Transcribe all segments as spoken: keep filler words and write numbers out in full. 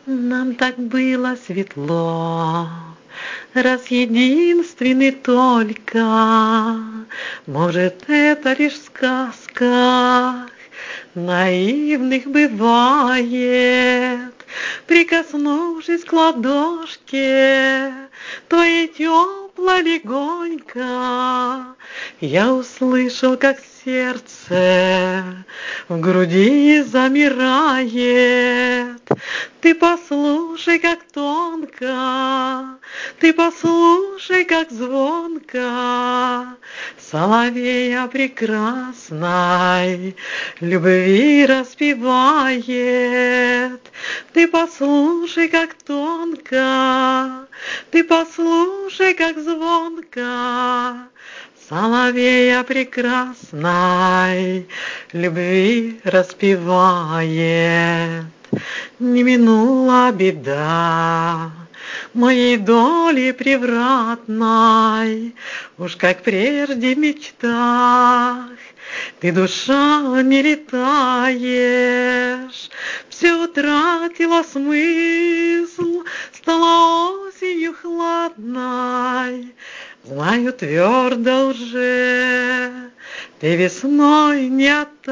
Нам так было светло, раз единственный только. Может, это лишь в сказках наивных бывает. Прикоснувшись к ладошке твоей теплой легонько, я услышал, как сердце в груди замирает. Ты послушай, как тонко, ты послушай, как звонко соловей о прекрасной любви распевает. Ты послушай, как тонко, ты послушай, как звонко соловей о прекрасной любви распевает. Не минула беда моей доли превратной, уж как прежде в мечтах ты, душа, не летаешь. Все утратило смысл, стала осенью хладной. Знаю твердо уже, ты весной не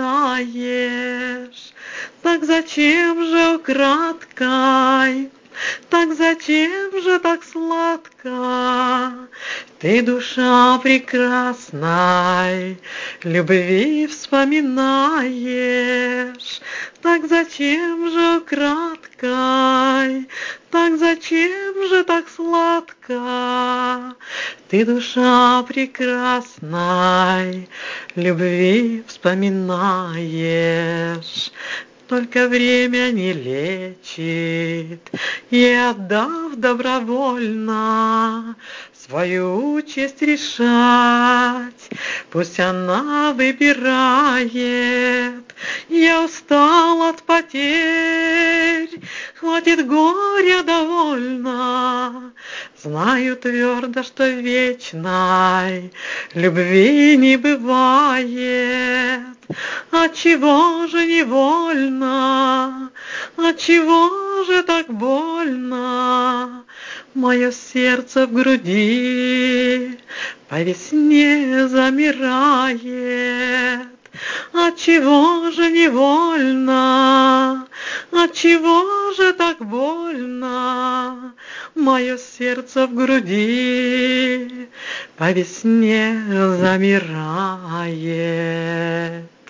оттаешь. Так зачем же украдкой, так зачем же так сладко ты, душа прекрасной любви, вспоминаешь? Так зачем же украдкой, так зачем же так сладко ты, душа прекрасной любви, вспоминаешь? Только время не лечит, и отдав добровольно свою участь решать, пусть она выбирает. Я устал от потерь, хватит горя довольно. Знаю твердо, что вечной любви не бывает. Отчего же невольно, отчего же так больно мое сердце в груди по весне замирает? Отчего же невольно, отчего же так больно мое сердце в груди по весне замирает?